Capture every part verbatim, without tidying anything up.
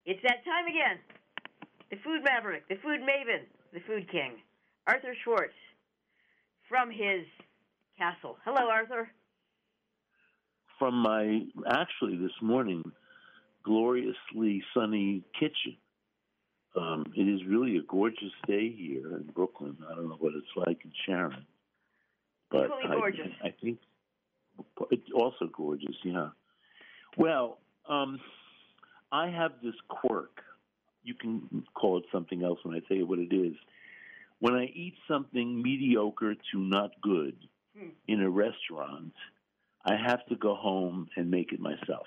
It's that time again. The food maverick, the food maven, the food king, Arthur Schwartz, from his castle. Hello, Arthur. From my, actually this morning, gloriously sunny kitchen. Um, it is really a gorgeous day here in Brooklyn. I don't know what it's like in Sharon. But Equally I, gorgeous. I think it's also gorgeous, yeah. Well, um, I have this quirk. You can call it something else when I tell you what it is. When I eat something mediocre to not good hmm. in a restaurant, I have to go home and make it myself.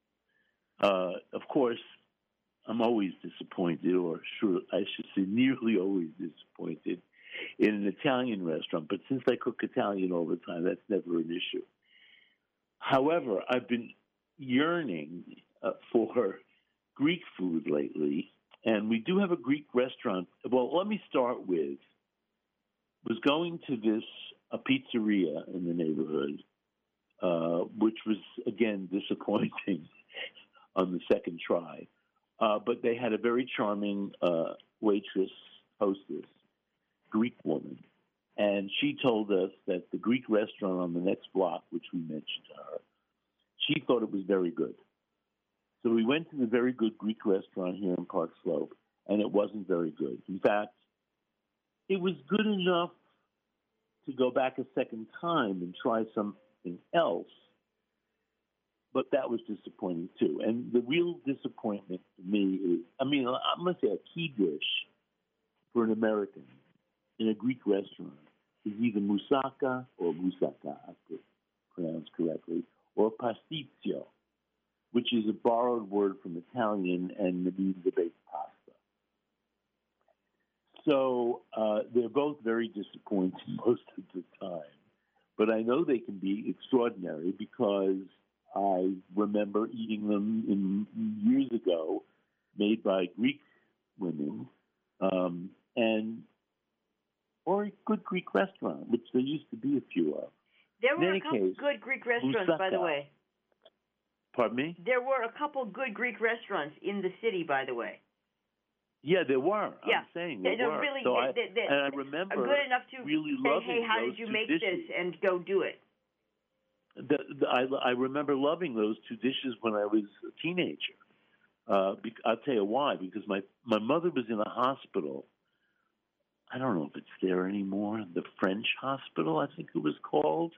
Uh, of course, I'm always disappointed, or sure, I should say nearly always disappointed, in an Italian restaurant. But since I cook Italian all the time, that's never an issue. However, I've been yearning uh, for Greek food lately, and we do have a Greek restaurant. Well, let me start with, was going to this, a pizzeria in the neighborhood, uh, which was, again, disappointing on the second try. Uh, but they had a very charming uh, waitress, hostess, Greek woman. And she told us that the Greek restaurant on the next block, which we mentioned to her, she thought it was very good. So we went to the very good Greek restaurant here in Park Slope, and it wasn't very good. In fact, it was good enough to go back a second time and try something else, but that was disappointing too. And the real disappointment to me is, I mean, I'm going to say a key dish for an American in a Greek restaurant is either moussaka or moussaka, if pronounced correctly, or pasticcio, which is a borrowed word from Italian and means a baked pasta. So uh, they're both very disappointing most of the time. But I know they can be extraordinary because I remember eating them in, years ago, made by Greek women, um, and or a good Greek restaurant, which there used to be a few of. There were in a couple case, good Greek restaurants, moussaka. by the way. Pardon me? There were a couple good Greek restaurants in the city, by the way. Yeah, there were. Yeah. I'm saying there they're were. Really, so they, I, they, they, and I remember good enough to really say, loving hey, how those did you two make dishes. this, and go do it. The, the, I, I remember loving those two dishes when I was a teenager. Uh, be, I'll tell you why. Because my, my mother was in a hospital. I don't know if it's there anymore. The French hospital, I think it was called.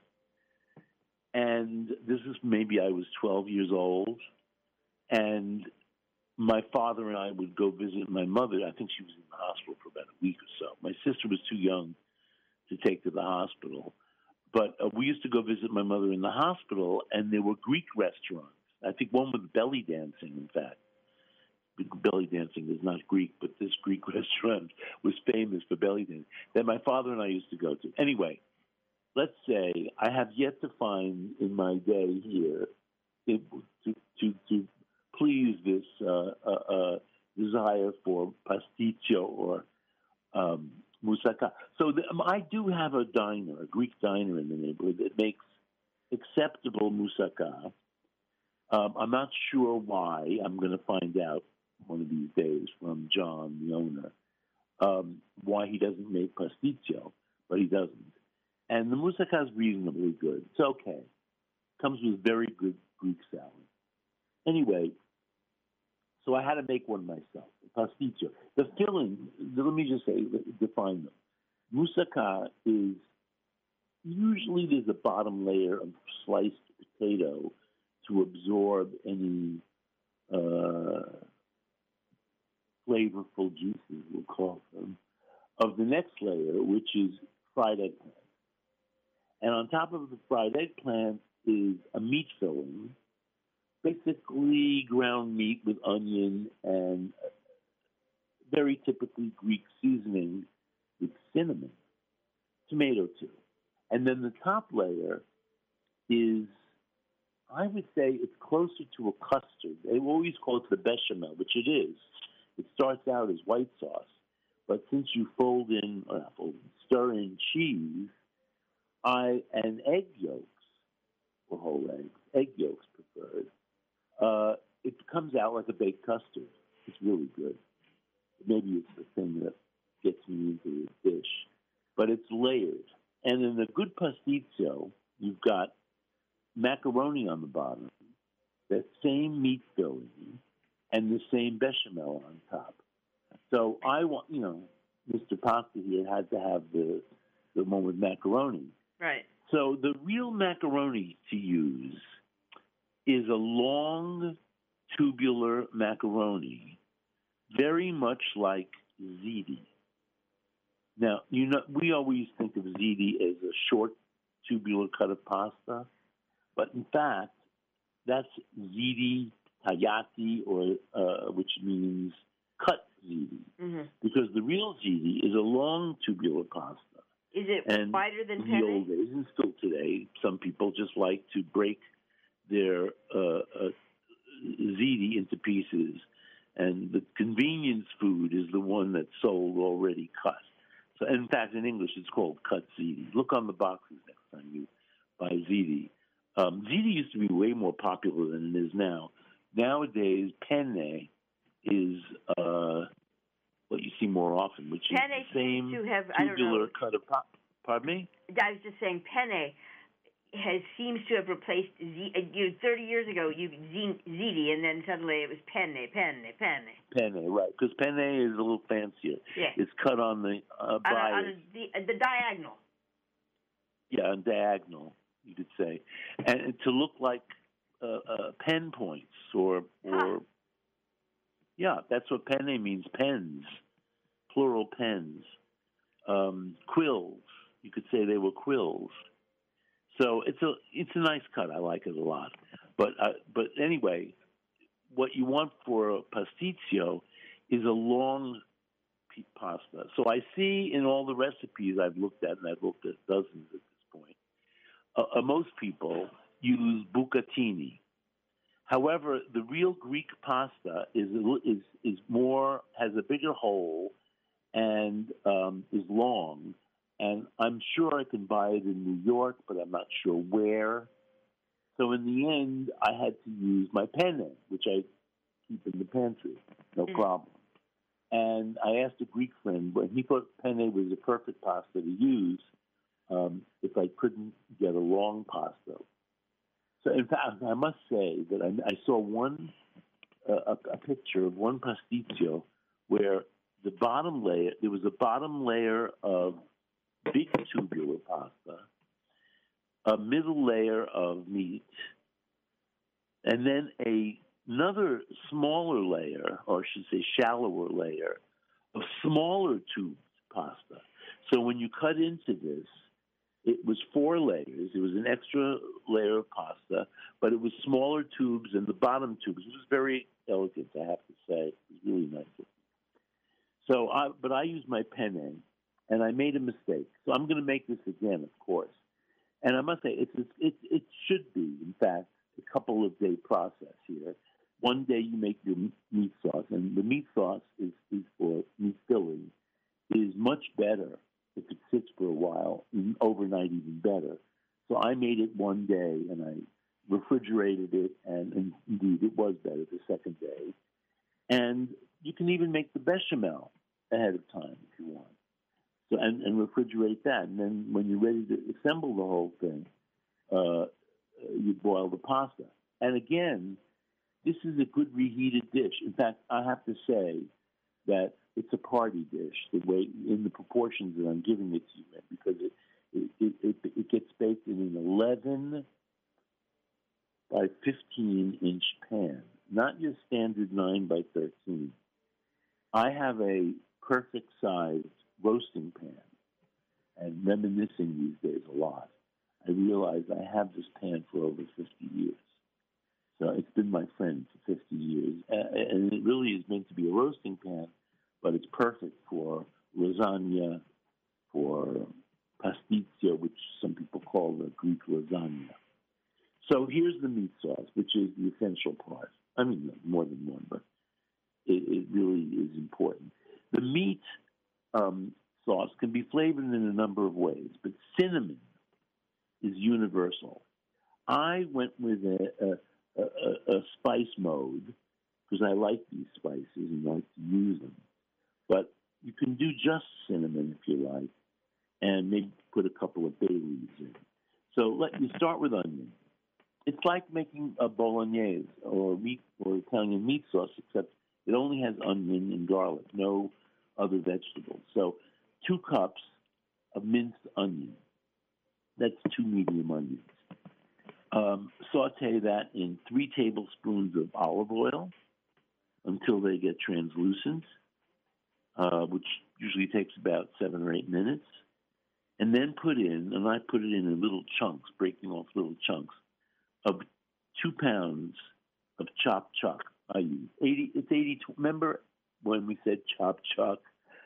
And this is maybe I was twelve years old. And my father and I would go visit my mother. I think she was in the hospital for about a week or so. My sister was too young to take to the hospital. But uh, we used to go visit my mother in the hospital, and there were Greek restaurants. I think one with belly dancing, in fact. Belly dancing is not Greek, but this Greek restaurant was famous for belly dancing that my father and I used to go to. Anyway, let's say I have yet to find in my day here it, to, to, to please this uh, uh, uh, desire for pasticcio or um, moussaka. So the, um, I do have a diner, a Greek diner in the neighborhood that makes acceptable moussaka. Um, I'm not sure why. I'm going to find out one of these days from John, the owner, um, why he doesn't make pasticcio, but he doesn't. And the moussaka is reasonably good. It's okay. Comes with very good Greek salad. Anyway, so I had to make one myself, pasticcio. The filling, let me just say, define them. Moussaka is, usually there's a bottom layer of sliced potato to absorb any uh, flavorful juices, we'll call them, of the next layer, which is fried eggplant. And on top of the fried eggplant is a meat filling, basically ground meat with onion and very typically Greek seasoning with cinnamon, tomato too. And then the top layer is, I would say it's closer to a custard. They always call it the bechamel, which it is. It starts out as white sauce, but since you fold in, or not fold in, stir in cheese, I and egg yolks, or whole eggs, egg yolks preferred, uh, it comes out like a baked custard. It's really good. Maybe it's the thing that gets me into the dish, but it's layered. And in a good pasticcio, you've got macaroni on the bottom, that same meat filling, and the same bechamel on top. So I want, you know, Mister Pasta here had to have the the one with macaroni. Right. So the real macaroni to use is a long tubular macaroni, very much like ziti. Now, you know, we always think of ziti as a short tubular cut of pasta, but in fact, that's ziti tagliati, or uh, which means cut ziti, mm-hmm. because the real ziti is a long tubular pasta. Is it and wider than in penne? the old days, and still today, some people just like to break their uh, uh, ziti into pieces, and the convenience food is the one that's sold already cut. So, in fact, in English, it's called cut ziti. Look on the boxes next time you buy ziti. Um, ziti used to be way more popular than it is now. Nowadays, penne is uh, what you see more often, which penne is the same to have, tubular cut of pop. Pardon me? I was just saying, penne has seems to have replaced z. You thirty years ago, you ziti, and then suddenly it was penne, penne, penne. Penne, right? Because penne is a little fancier. Yeah. It's cut on the uh, on, bias. a, on a, the, the diagonal. Yeah, on diagonal, you could say, and to look like uh, uh, pen points, or or huh. yeah, that's what penne means. Pens, plural pens. Um, quills. You could say they were quills. So it's a it's a nice cut. I like it a lot. But uh, but anyway, what you want for a pasticcio is a long pasta. So I see in all the recipes I've looked at, and I've looked at dozens at this point, uh, uh, most people use bucatini. However, the real Greek pasta is is is more has a bigger hole and um, is long. And I'm sure I can buy it in New York, but I'm not sure where. So in the end, I had to use my penne, which I keep in the pantry, no mm. problem. And I asked a Greek friend, when he thought penne was the perfect pasta to use, um, if I couldn't get a long pasta. So in fact, I must say that I, I saw one uh, a, a picture of one pasticcio where the bottom layer, there was a bottom layer of big tubular pasta, a middle layer of meat, and then a, another smaller layer, or I should say shallower layer, of smaller tubed pasta. So when you cut into this, it was four layers. It was an extra layer of pasta, but it was smaller tubes and the bottom tubes. It was very elegant, I have to say. It was really nice. So, I, but I used my penne, and I made a mistake. So I'm going to make this again, of course. And I must say, it's, it's, it, it should be, in fact, a couple of day process here. One day you make your meat sauce, and the meat sauce is, is for meat filling, is much better if it sits for a while, and overnight even better. So I made it one day, and I refrigerated it, and, and indeed it was better the second day. And you can even make the bechamel ahead of time if you want. So and, and refrigerate that. And then when you're ready to assemble the whole thing, uh, you boil the pasta. And again, this is a good reheated dish. In fact, I have to say that it's a party dish, the way in the proportions that I'm giving it to you, because it it, it, it gets baked in an eleven by fifteen inch pan, not your standard nine by thirteen. I have a perfect sized roasting pan, and reminiscing these days a lot. I realize I have this pan for over fifty years. So it's been my friend for fifty years. And it really is meant to be a roasting pan, but it's perfect for lasagna, for pasticcio, which some people call the Greek lasagna. So here's the meat sauce, which is the essential part. I mean, more than one, but it, it really is important. The meat um, sauce can be flavored in a number of ways, but cinnamon is universal. I went with a, a, a, a spice mode because I like these spices and do just cinnamon if you like, and maybe put a couple of bay leaves in. So let you start with onion. It's like making a bolognese or meat or Italian meat sauce, except it only has onion and garlic, no other vegetables. So two cups of minced onion. That's two medium onions. Um, saute that in three tablespoons of olive oil until they get translucent, uh, which usually takes about seven or eight minutes. And then put in, and I put it in little chunks, breaking off little chunks, of two pounds of chopped chuck. I use eighty. It's eighty. Remember when we said chopped chuck?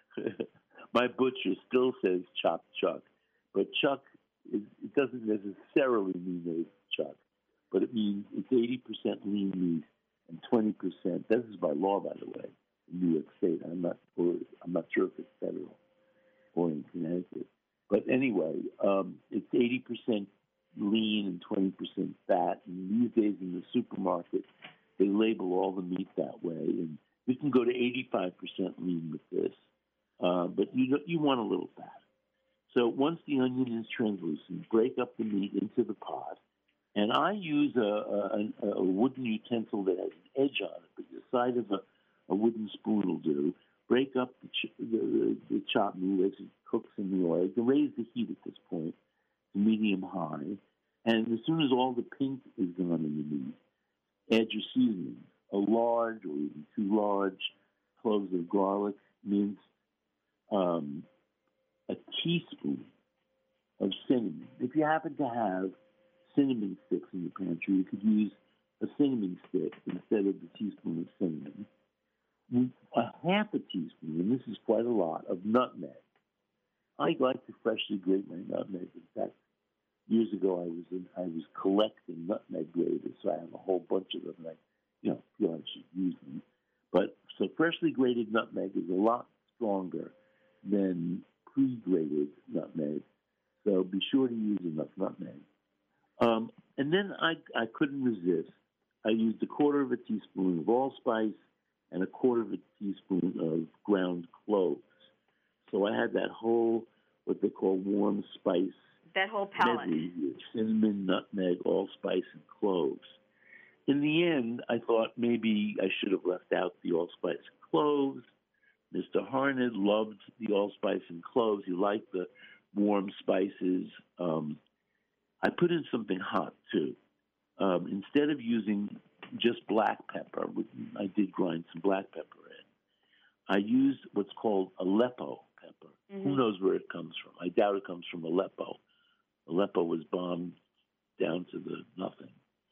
My butcher still says chopped chuck, but chuck is, it doesn't necessarily mean that it's chuck, but it means it's eighty percent lean meat and twenty percent. This is by law, by the way, in New York State. I'm not. Or I'm not sure if it's federal or in Connecticut. But anyway, um, it's eighty percent lean and twenty percent fat. And these days in the supermarket, they label all the meat that way. And you can go to eighty-five percent lean with this, uh, but you you want a little fat. So once the onion is translucent, break up the meat into the pot. And I use a, a, a wooden utensil that has an edge on it, but the side of a, a wooden spoon will do. Break up the, ch- the, the, the chopped meat as it cooks in the oil. You can raise the heat at this point to medium high. And as soon as all the pink is gone in the meat, add your seasoning. A large or even two large cloves of garlic minced, um, a teaspoon of cinnamon. If you happen to have cinnamon sticks in your pantry, you could use a cinnamon stick instead of the teaspoon of cinnamon. A half a teaspoon, and this is quite a lot, of nutmeg. I like to freshly grate my nutmeg. In fact, years ago I was in, I was collecting nutmeg graters, so I have a whole bunch of them, and I, you know, feel I should use them. But so freshly grated nutmeg is a lot stronger than pre-grated nutmeg, so be sure to use enough nutmeg. Um, and then I I couldn't resist. I used a quarter of a teaspoon of allspice and a quarter of a teaspoon of ground cloves. So I had that whole, what they call warm spice. That whole palette. Medley, cinnamon, nutmeg, allspice, and cloves. In the end, I thought maybe I should have left out the allspice and cloves. Mister Harned loved the allspice and cloves. He liked the warm spices. Um, I put in something hot, too. Um, instead of using just black pepper, I did grind some black pepper in. I used what's called Aleppo pepper. Mm-hmm. Who knows where it comes from? I doubt it comes from Aleppo. Aleppo was bombed down to the nothing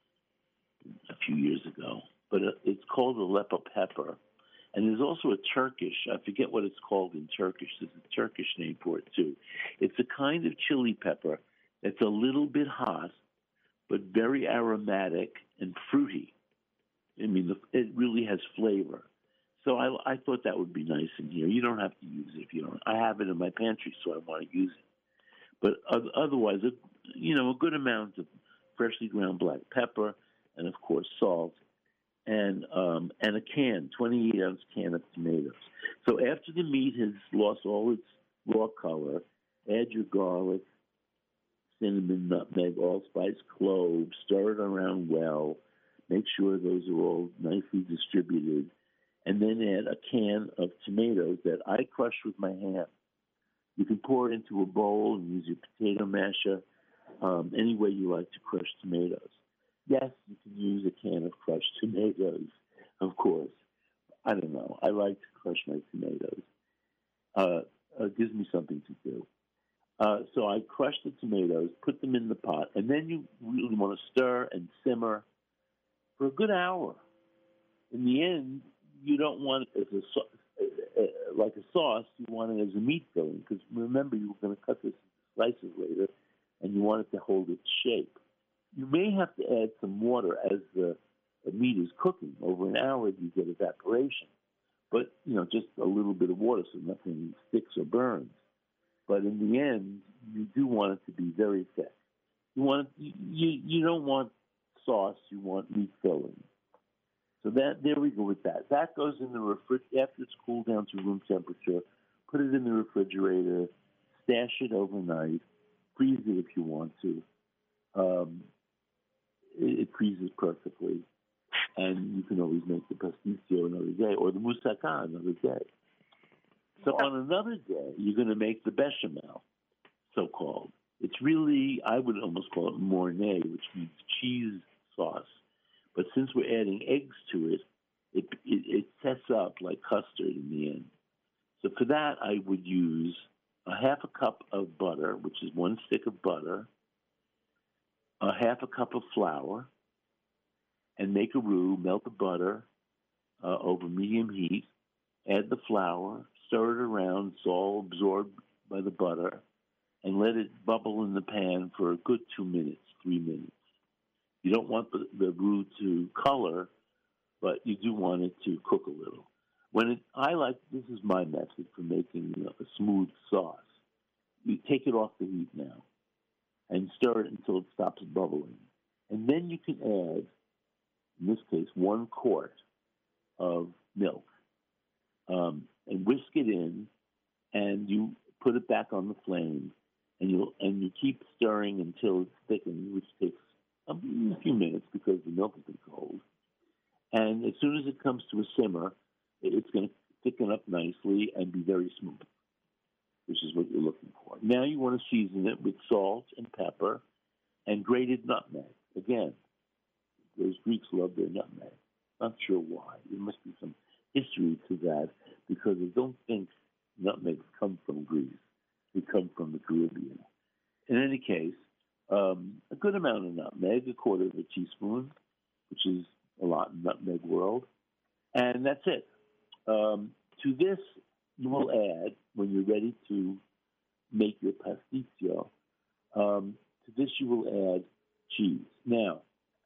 a few years ago. But it's called Aleppo pepper. And there's also a Turkish, I forget what it's called in Turkish. There's a Turkish name for it, too. It's a kind of chili pepper that's a little bit hot, but very aromatic and fruity. I mean, it really has flavor. So I, I thought that would be nice in here. You don't have to use it if you don't. I have it in my pantry, so I want to use it. But otherwise, you know, a good amount of freshly ground black pepper, and of course salt, and um, and a can, twenty-eight ounce can of tomatoes. So after the meat has lost all its raw color, add your garlic, cinnamon, nutmeg, allspice, cloves, stir it around well. Make sure those are all nicely distributed. And then add a can of tomatoes that I crush with my hand. You can pour it into a bowl and use your potato masher, um, any way you like to crush tomatoes. Yes, you can use a can of crushed tomatoes, of course. I don't know. I like to crush my tomatoes. Uh, it gives me something to do. Uh, so I crush the tomatoes, put them in the pot, and then you really want to stir and simmer for a good hour. In the end, you don't want it as a, uh, like a sauce. You want it as a meat filling, because remember, you were going to cut this into slices later, and you want it to hold its shape. You may have to add some water as the, the meat is cooking. Over an hour, you get evaporation. But, you know, just a little bit of water so nothing sticks or burns. But in the end, you do want it to be very thick. You want you you don't want sauce. You want meat filling. So that there we go with that. That goes in the refrigerator after it's cooled down to room temperature. put it in the refrigerator, stash it overnight, freeze it if you want to. Um, it, it freezes perfectly, and you can always make the pasticcio another day or the moussaka another day. So on another day, you're going to make the bechamel, so-called. It's really, I would almost call it mornay, which means cheese sauce. But since we're adding eggs to it, it, it, it sets up like custard in the end. So for that, I would use a half a cup of butter, which is one stick of butter, a half a cup of flour, and make a roux. Melt the butter uh, over medium heat, add the flour, stir it around, it's all absorbed by the butter, and let it bubble in the pan for a good two minutes, three minutes. You don't want the, the roux to color, but you do want it to cook a little. When it, I like, this is my method for making, you know, a smooth sauce. You take it off the heat now and stir it until it stops bubbling. And then you can add, in this case, one quart of milk um, and whisk it in, and you put it back on the flame, and you and you keep stirring until it's thickened, which takes a few minutes because the milk has been cold. And as soon as it comes to a simmer, it's going to thicken up nicely and be very smooth, which is what you're looking for. Now you want to season it with salt and pepper and grated nutmeg. Again, those Greeks love their nutmeg. Not sure why. There must be some history to that because I don't think nutmegs come from Greece. They come from the Caribbean. In any case, um, a good amount of nutmeg, a quarter of a teaspoon, which is a lot in nutmeg world. And that's it. Um, to this, you will add, when you're ready to make your pasticcio, um, to this you will add cheese. Now,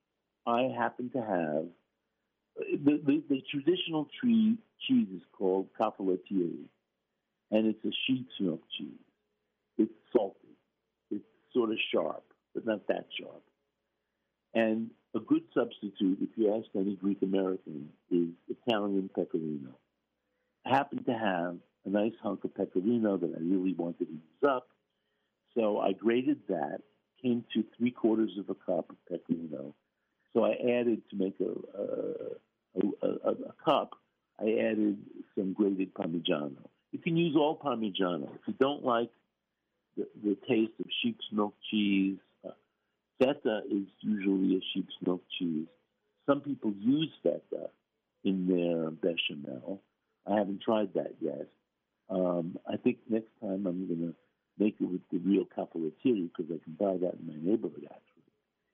I happen to have, the, the, the traditional tree cheese is called caffalatieri, and it's a sheep's milk cheese. It's salty. It's sort of sharp, but not that sharp. And a good substitute, if you ask any Greek American, is Italian pecorino. I happen to have a nice hunk of pecorino that I really wanted to use up, so I grated that, came to three quarters of a cup of pecorino. So I added, to make a, a, a, a, a cup, I added some grated Parmigiano. You can use all Parmigiano. If you don't like the, the taste of sheep's milk cheese, uh, feta is usually a sheep's milk cheese. Some people use feta in their bechamel. I haven't tried that yet. Um, I think next time I'm going to make it with the real caffalatieri because I can buy that in my neighborhood, actually.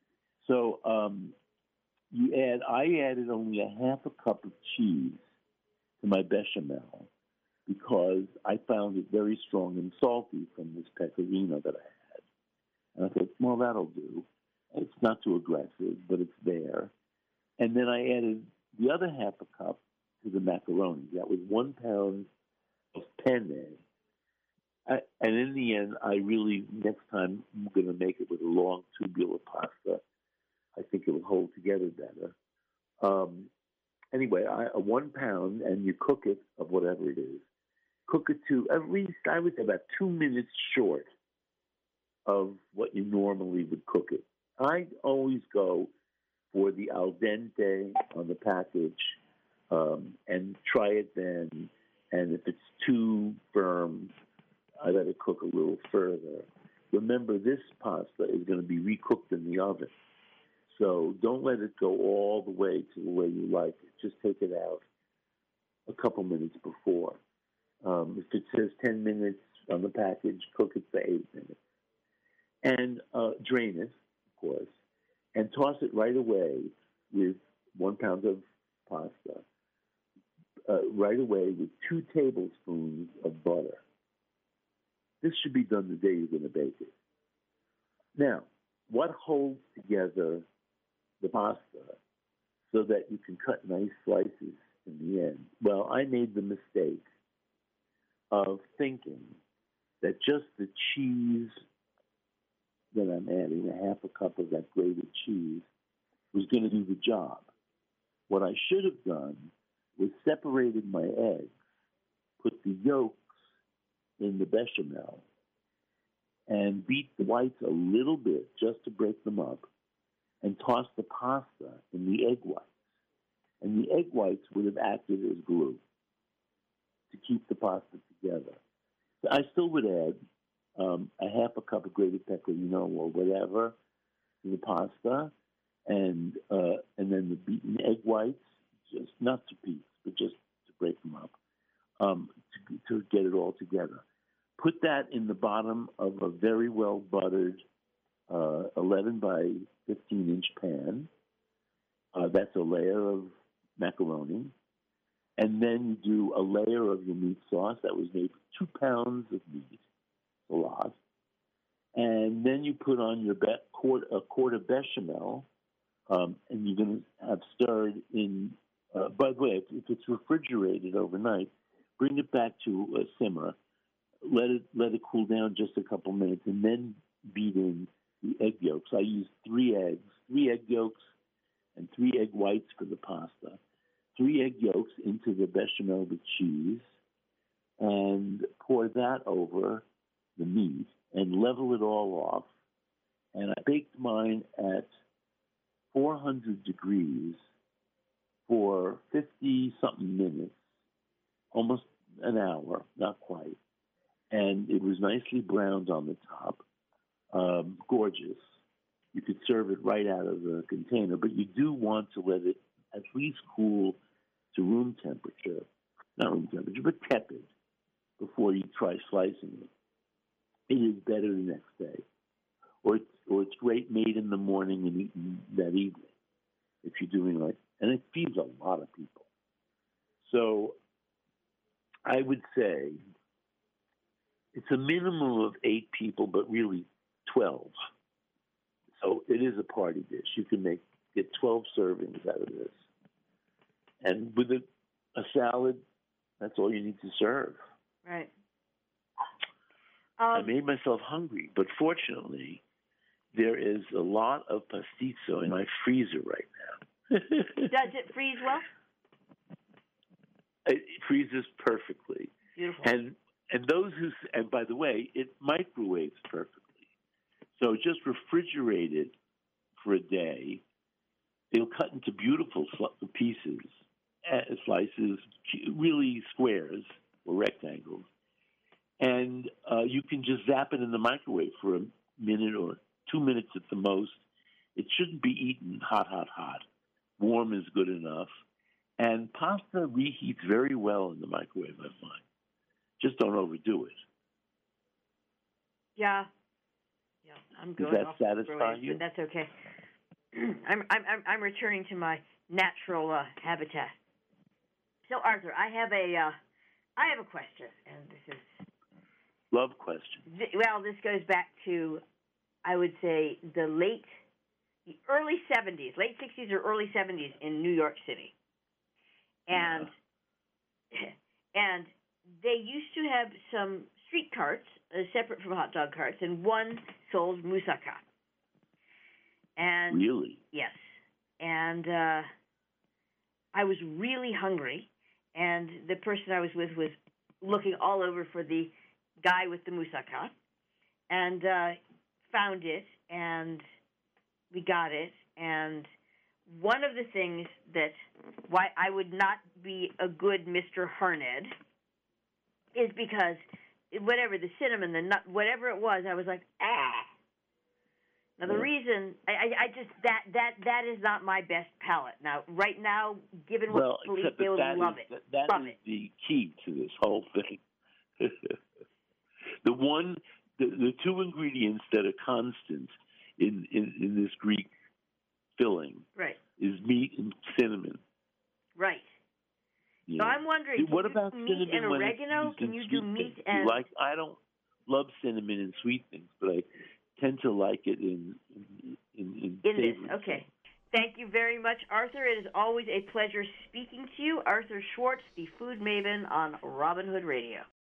So um, you add, I added only a half a cup of cheese to my bechamel because I found it very strong and salty from this pecorino that I had. And I thought, well, that'll do. It's not too aggressive, but it's there. And then I added the other half a cup to the macaroni. That was one pound of penne. I, and in the end, I really, next time, I'm going to make it with a long tubular pasta. I think it will hold together better. Um, anyway, I, a one pound, and you cook it of whatever it is. Cook it to at least, I would say, about two minutes short of what you normally would cook it. I always go for the al dente on the package um, and try it then. And if it's too firm, I let it cook a little further. Remember, this pasta is going to be recooked in the oven. So don't let it go all the way to the way you like it. Just take it out a couple minutes before. Um, if it says ten minutes on the package, cook it for eight minutes. And uh, drain it, of course, and toss it right away with one pound of pasta, uh, right away with two tablespoons of butter. This should be done the day you're going to bake it. Now, what holds together the pasta so that you can cut nice slices in the end? Well, I made the mistake of thinking that just the cheese that I'm adding, a half a cup of that grated cheese, was going to do the job. What I should have done was separated my eggs, put the yolks in the bechamel and beat the whites a little bit just to break them up and toss the pasta in the egg whites. And the egg whites would have acted as glue to keep the pasta together. I still would add um, a half a cup of grated pecorino or whatever to the pasta, and uh, and then the beaten egg whites, just not to piece, but just to break them up, um, to, to get it all together. Put that in the bottom of a very well buttered uh, eleven by fifteen inch pan. Uh, that's a layer of macaroni. And then you do a layer of your meat sauce. That was maybe two pounds of meat, a lot. And then you put on your be- quart, a quart of bechamel, um, and you're going to have stirred in. Uh, by the way, if, if it's refrigerated overnight, bring it back to a simmer. Let it let it cool down just a couple minutes, and then beat in the egg yolks. I use three eggs, three egg yolks, and three egg whites for the pasta. Three egg yolks into the bechamel with cheese, and pour that over the meat and level it all off. And I baked mine at four hundred degrees for fifty-something minutes, almost an hour, not quite. And it was nicely browned on the top, um, gorgeous. You could serve it right out of the container, but you do want to let it at least cool to room temperature, not room temperature, but tepid, before you try slicing it. It is better the next day. Or it's, or it's great made in the morning and eaten that evening, if you're doing like, and it feeds a lot of people. So I would say it's a minimum of eight people, but really twelve. So it is a party dish. You can make get twelve servings out of this. And with a, a salad, that's all you need to serve. Right. Um, I Um, made myself hungry, but fortunately, there is a lot of pastizo in my freezer right now. does it freeze well? It freezes perfectly. Beautiful. And and those who and by the way, it microwaves perfectly. So just refrigerate it for a day. They'll cut into beautiful sl- pieces, uh, slices, really squares or rectangles, and uh, you can just zap it in the microwave for a minute or two minutes at the most. It shouldn't be eaten hot, hot, hot. Warm is good enough. And pasta reheats very well in the microwave, I find. Just don't overdo it. Yeah. Yeah, I'm Does going that off satisfy microwave, you? but that's okay. I'm I'm I'm I'm returning to my natural uh, habitat. So Arthur, I have a uh, I have a question, and this is Love question. th- well, this goes back to I would say the late, the early seventies, late sixties or early seventies in New York City, and yeah. and they used to have some street carts uh, separate from hot dog carts, and one sold moussaka. And Really? yes, and uh, I was really hungry, and the person I was with was looking all over for the guy with the moussaka, and uh, found it, and we got it. And one of the things that why I would not be a good Mister Harned is because whatever the cinnamon, the nut, whatever it was, I was like, ah. Now the Yeah. reason I, I, I just that that that is not my best palate. Now right now, given what Well, people eat, except they that would that love is, it. that, that love is it. the key to this whole thing. the one, the, the two ingredients that are constant in, in, in this Greek filling Right. is meat and cinnamon. Right. Yeah. So I'm wondering, can what you about do meat cinnamon and when it's oregano? used Can in you do sweet meat things? and Like I don't love cinnamon in sweet things, but I tend to like it in in in, in, in this? savory Okay. things. Thank you very much, Arthur. It is always a pleasure speaking to you. Arthur Schwartz, the food maven on Robin Hood Radio.